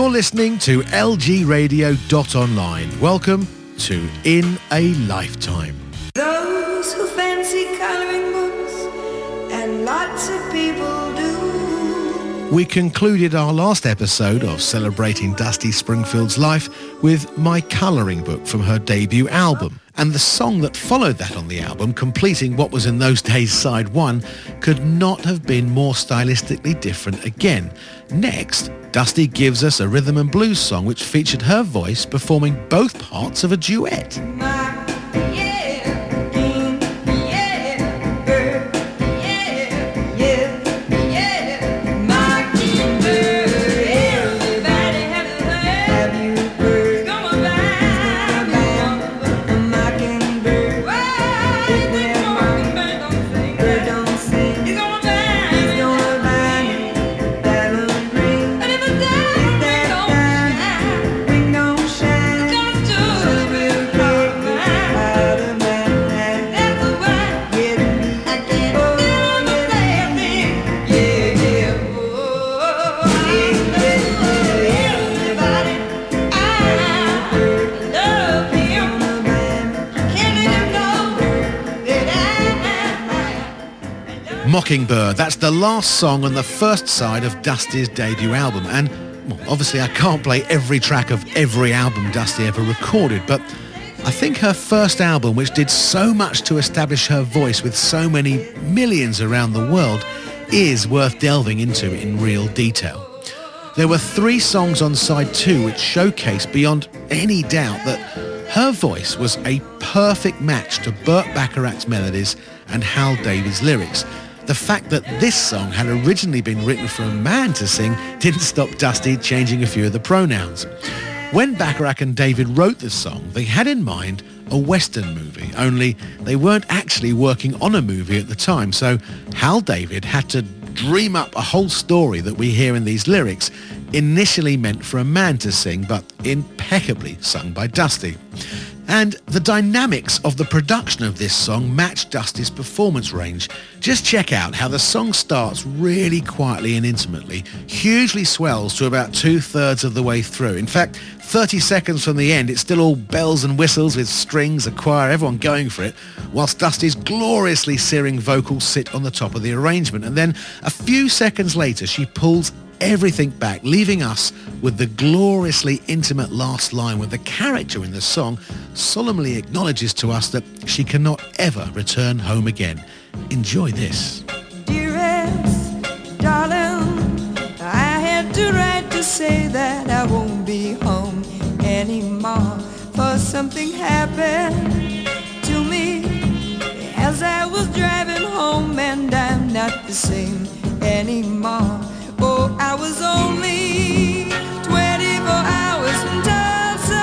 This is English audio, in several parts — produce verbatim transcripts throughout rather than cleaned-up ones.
You're listening to L G radio dot online. Welcome to In a Lifetime. Those who fancy colouring books, and lots of people do. We concluded our last episode of celebrating Dusty Springfield's life with My Colouring Book from her debut album. And the song that followed that on the album, completing what was in those days side one, could not have been more stylistically different again. Next, Dusty gives us a rhythm and blues song which featured her voice performing both parts of a duet. Mockingbird, that's the last song on the first side of Dusty's debut album. And well, obviously I can't play every track of every album Dusty ever recorded, but I think her first album, which did so much to establish her voice with so many millions around the world, is worth delving into in real detail. There were three songs on side two which showcase beyond any doubt that her voice was a perfect match to Burt Bacharach's melodies and Hal David's lyrics. The fact that this song had originally been written for a man to sing didn't stop Dusty changing a few of the pronouns. When Bacharach and David wrote the song, they had in mind a Western movie, only they weren't actually working on a movie at the time, so Hal David had to dream up a whole story that we hear in these lyrics, initially meant for a man to sing, but impeccably sung by Dusty. And the dynamics of the production of this song match Dusty's performance range. Just check out how the song starts really quietly and intimately, hugely swells to about two-thirds of the way through. In fact, thirty seconds from the end, it's still all bells and whistles with strings, a choir, everyone going for it, whilst Dusty's gloriously searing vocals sit on the top of the arrangement. And then a few seconds later, she pulls everything back, leaving us with the gloriously intimate last line where the character in the song solemnly acknowledges to us that she cannot ever return home again. Enjoy this. Dearest, darling, I had to write to say that I won't be home anymore, for something happened to me as I was driving home, and I'm not the same anymore. Oh, I was only twenty-four hours from Tulsa,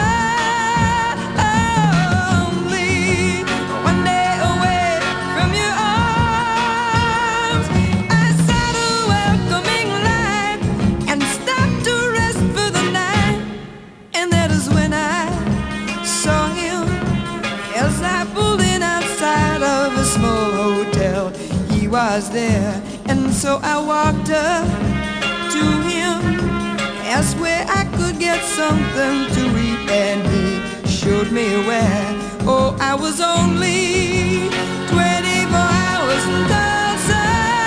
only one day away from your arms. I saw the welcoming light and stopped to rest for the night, and that is when I saw him as I pulled in outside of a small hotel. He was there, and so I walked up to him, asked where I could get something to eat, and he showed me where. Oh, I was only twenty-four hours from Tulsa,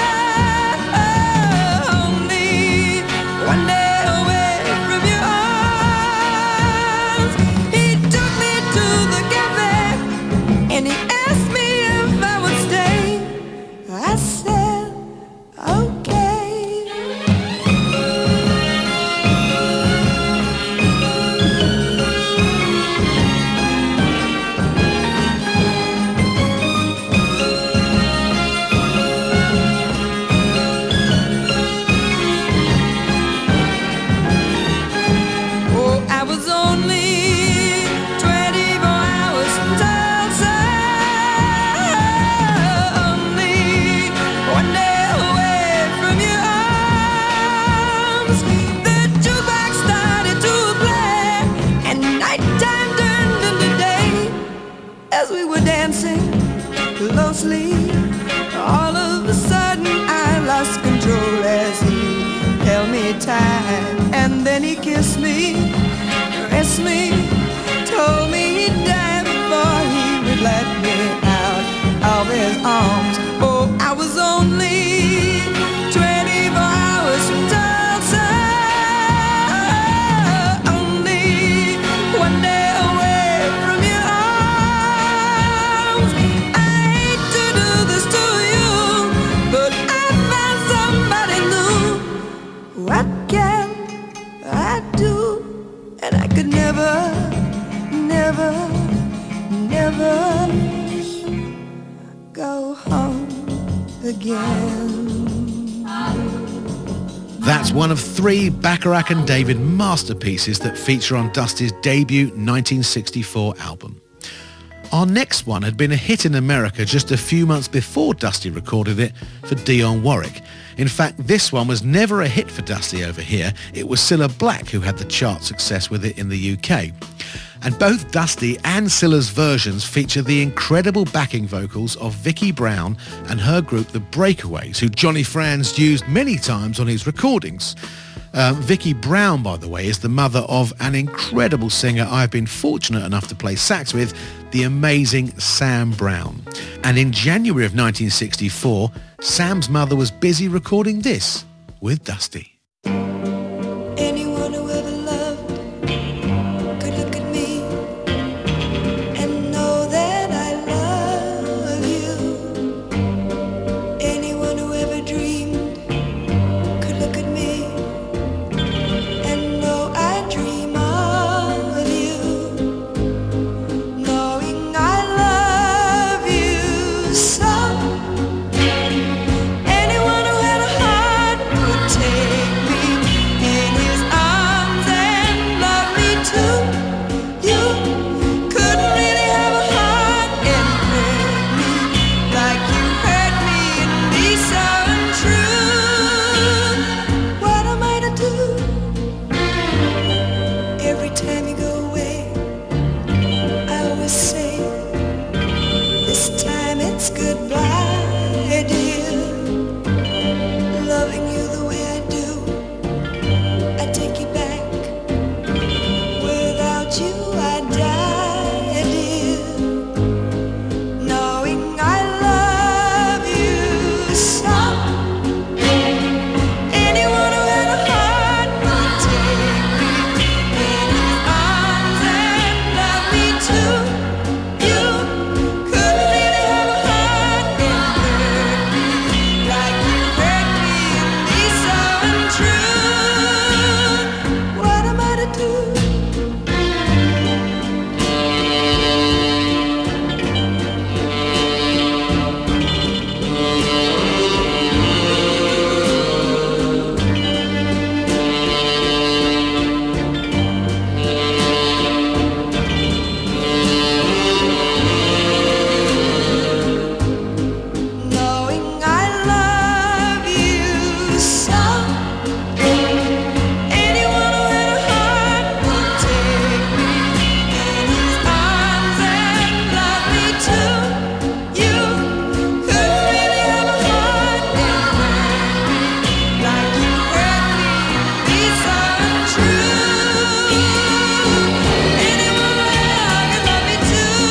only one day away from your arms. He took me to the cafe, and he asked me if I would stay. I said, okay. Closely, all of a sudden I lost control as he held me tight, and then he kissed me, caressed me, told me he'd die before he would let me out of his arms. Oh, I was only twenty-four hours from Tulsa, only one day away from your arms. I hate to do this to you, but I found somebody new. What can I do? And I could never, never, never go home again. That's one of three Bacharach and David masterpieces that feature on Dusty's debut nineteen sixty-four album. Our next one had been a hit in America just a few months before Dusty recorded it for Dionne Warwick. In fact, this one was never a hit for Dusty over here. It was Cilla Black who had the chart success with it in the U K. And both Dusty and Cilla's versions feature the incredible backing vocals of Vicki Brown and her group The Breakaways, who Johnny Franz used many times on his recordings. Um, Vicki Brown, by the way, is the mother of an incredible singer I've been fortunate enough to play sax with, the amazing Sam Brown. And in January of nineteen sixty-four, Sam's mother was busy recording this with Dusty. Anyone who ever loved could look at me and know that I love you. Anyone who ever dreamed could look at me and know I dream of you. Knowing I love you so. Anyone who had a heart would take me in his arms and love me too. You couldn't really have a heart and hurt me like you hurt me and be so untrue. What am I to do? Every time you go away, I always say, this time it's goodbye, dear. Loving you the way I do, I take you back. Without you I die, dear. Knowing I love you so. Anyone who had a heart would take me in his arms and love me too. You couldn't really have a heart and hurt me like you hurt me and be so untrue. What am I to do? Knowing I love you so. Anyone who had a heart would take me in his arms and love me too. You couldn't really have a heart and hurt me like you hurt me and be so untrue. Anyone who had a heart could love me too.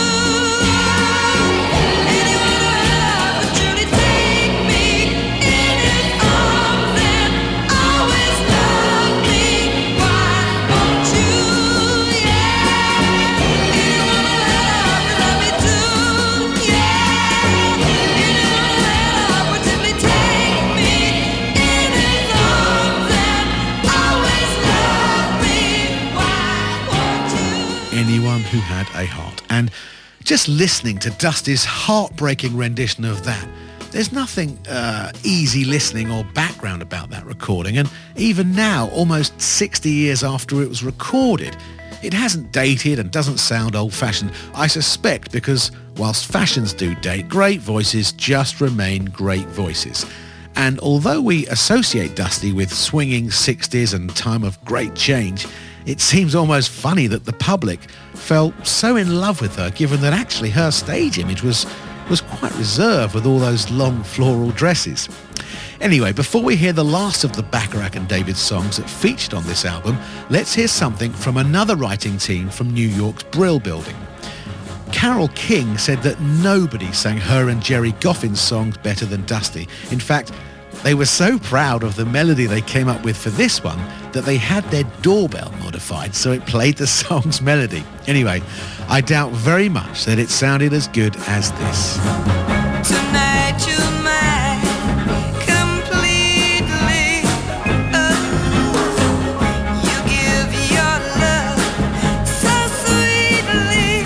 Anyone who had a heart would truly take me in his arms and always love me. Why won't you? Yeah. Anyone who had a heart could love me too. Yeah. Anyone who had a heart would simply take me in his arms and always love me. Why won't you? Anyone who had a heart. And just listening to Dusty's heartbreaking rendition of that, there's nothing uh, easy listening or background about that recording. And even now, almost sixty years after it was recorded, it hasn't dated and doesn't sound old-fashioned, I suspect because whilst fashions do date, great voices just remain great voices. And although we associate Dusty with swinging sixties and time of great change, it seems almost funny that the public fell so in love with her, given that actually her stage image was, was quite reserved with all those long floral dresses. Anyway, before we hear the last of the Bacharach and David songs that featured on this album, let's hear something from another writing team from New York's Brill Building. Carole King said that nobody sang her and Gerry Goffin's songs better than Dusty. In fact, they were so proud of the melody they came up with for this one that they had their doorbell modified so it played the song's melody. Anyway, I doubt very much that it sounded as good as this. Tonight you're mine completely. Oh, you give your love so sweetly.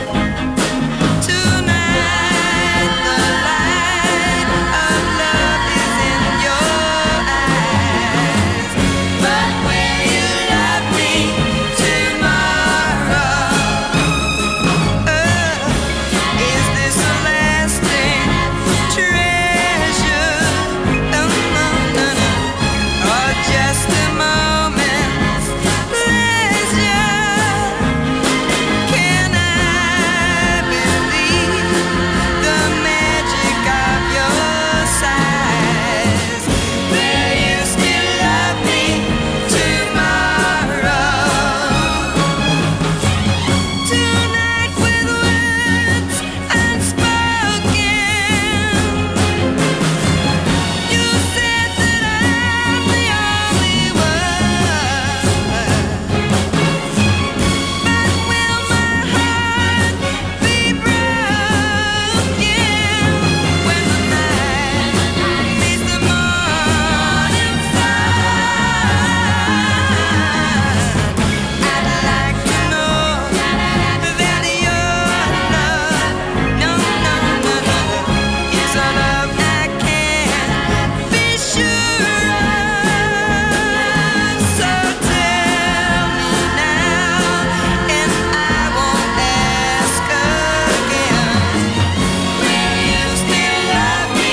Tonight the light of love is in your eyes. But will you love me tomorrow? Oh, is this a lasting treasure? Oh, no, no, no. Or just a moment's pleasure? Can I believe the magic of your sighs? Will you still love me tomorrow? Tonight with words unspoken, you said that I'm the only one. But will my heart be broken when the night meets the morning sun? I'd like to know that your love, no, no, no, no, is a love I can't be sure of. So tell me now, and I won't ask again. Will you still love me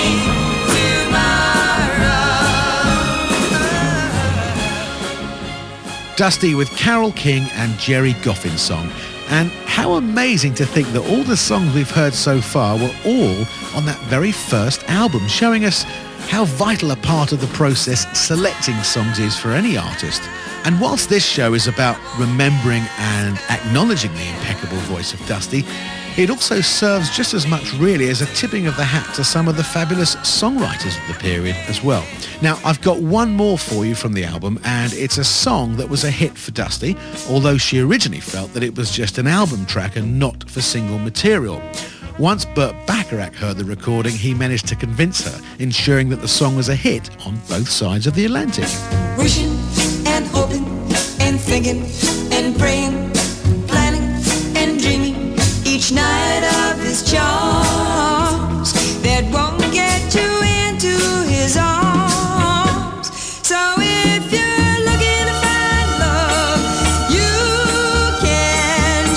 tomorrow? Dusty with Carole King and Gerry Goffin's song. And how amazing to think that all the songs we've heard so far were all on that very first album, showing us how vital a part of the process selecting songs is for any artist. And whilst this show is about remembering and acknowledging the impeccable voice of Dusty, it also serves just as much really as a tipping of the hat to some of the fabulous songwriters of the period as well. Now, I've got one more for you from the album, and it's a song that was a hit for Dusty, although she originally felt that it was just an album track and not for single material. Once Burt Bacharach heard the recording, he managed to convince her, ensuring that the song was a hit on both sides of the Atlantic. Wishing and hoping and thinking and praying, planning and dreaming each night of his charms that won't get you into his arms. So if you're looking to find love, you can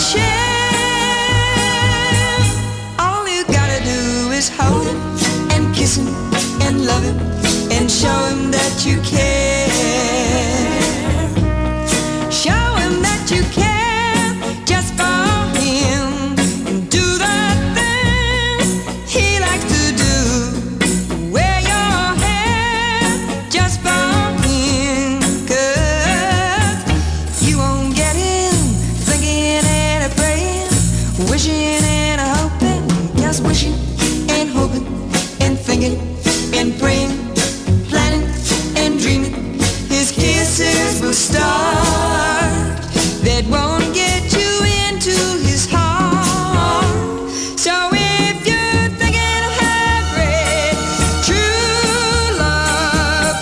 share. All you gotta do is hold him and kiss him and love him and show him that you care. Show him that you care just for him. And do the things he likes to do. Wear your hair just for him. 'Cause you won't get him thinking and a praying, wishing and a hoping, just wishing and hoping and thinking and praying, planning and dreaming. His kisses will start that won't get you into his heart. So if you're thinking of how great true love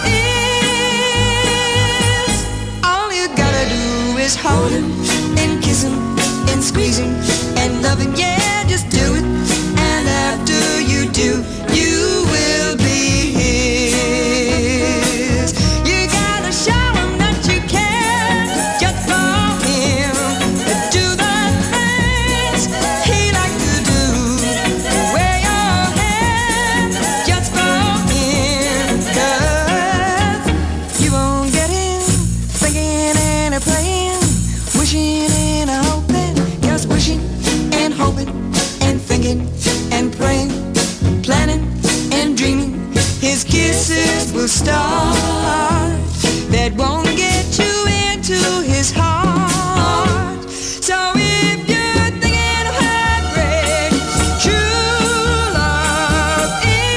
is, all you gotta do is hold him and kiss him and squeeze him and love him. Yeah, just do it. And after you do, you will be his. You gotta show him that you care just for him. Do the things he likes to do. Wear your hair just for him. 'Cause you won't get him thinking and a praying, wishing and a hoping, just wishing and hoping and thinking and praying, planning and dreaming. His kisses star that won't get you into his heart. So if you're thinking of heartbreak, true love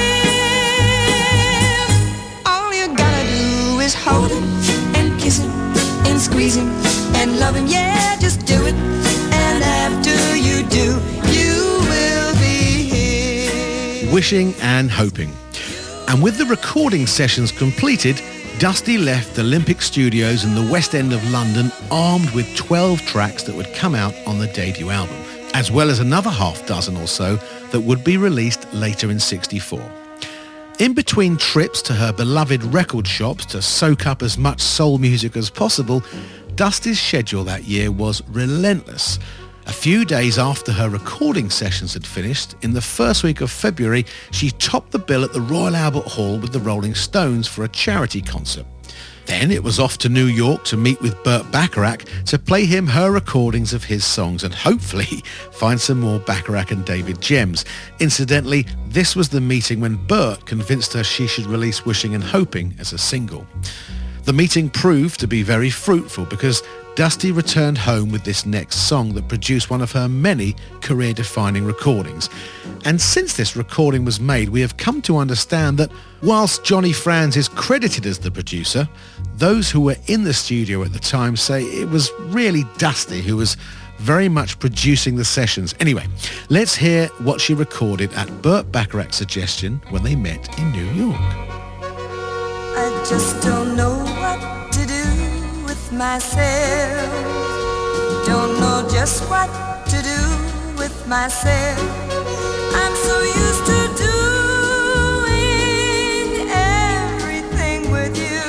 is. All you gotta do is hold him and kiss him and squeeze him and love him. Yeah, just do it. And after you do, you will be his. Wishing and Hoping. And with the recording sessions completed, Dusty left Olympic Studios in the West End of London armed with twelve tracks that would come out on the debut album, as well as another half dozen or so that would be released later in sixty-four. In between trips to her beloved record shops to soak up as much soul music as possible, Dusty's schedule that year was relentless. A few days after her recording sessions had finished, in the first week of February, she topped the bill at the Royal Albert Hall with the Rolling Stones for a charity concert. Then it was off to New York to meet with Burt Bacharach to play him her recordings of his songs and hopefully find some more Bacharach and David gems. Incidentally, this was the meeting when Burt convinced her she should release Wishing and Hoping as a single. The meeting proved to be very fruitful because Dusty returned home with this next song that produced one of her many career-defining recordings. And since this recording was made, we have come to understand that whilst Johnny Franz is credited as the producer, those who were in the studio at the time say it was really Dusty who was very much producing the sessions. Anyway, let's hear what she recorded at Burt Bacharach's suggestion when they met in New York. I just don't know what to do with myself. Don't know just what to do with myself. I'm so used to doing everything with you,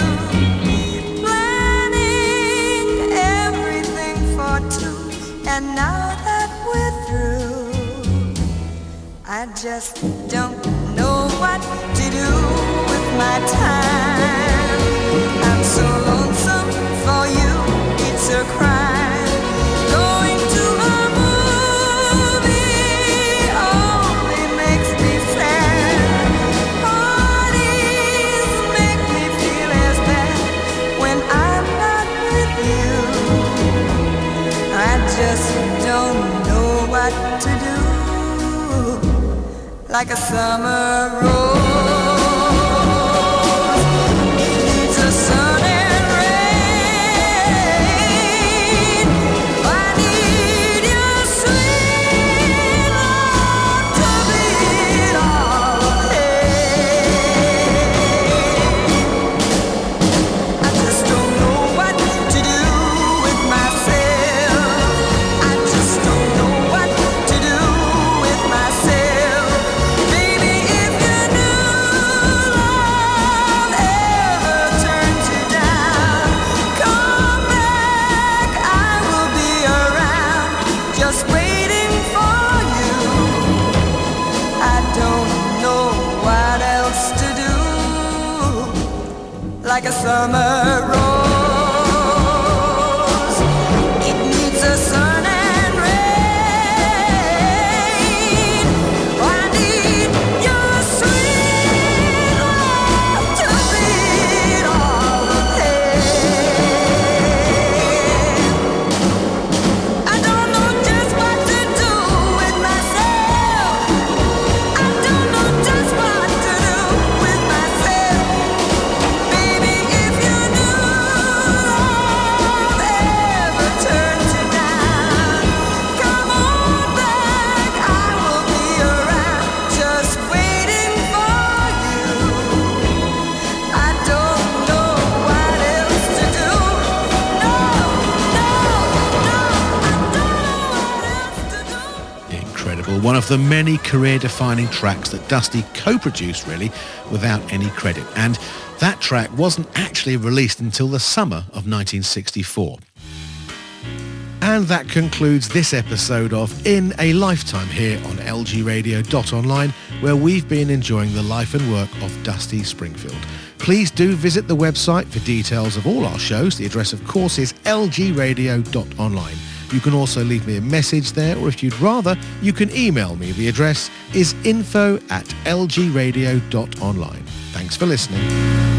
planning everything for two. And now that we're through, I just don't know what to do with my time. I'm so lonesome for you, it's a crime. Going to a movie only makes me sad. Parties make me feel as bad when I'm not with you. I just don't know what to do. Like a summer rose. Like a summer rose, it needs a sun and rain. I need your sweet love to beat all the pain. I don't know just what to do with myself. I don't know just what to do with myself. One of the many career-defining tracks that Dusty co-produced, really, without any credit. And that track wasn't actually released until the summer of nineteen sixty-four. And that concludes this episode of In a Lifetime here on L G radio dot online, where we've been enjoying the life and work of Dusty Springfield. Please do visit the website for details of all our shows. The address, of course, is L G radio dot online. You can also leave me a message there, or if you'd rather, you can email me. The address is info at L G radio dot online. Thanks for listening.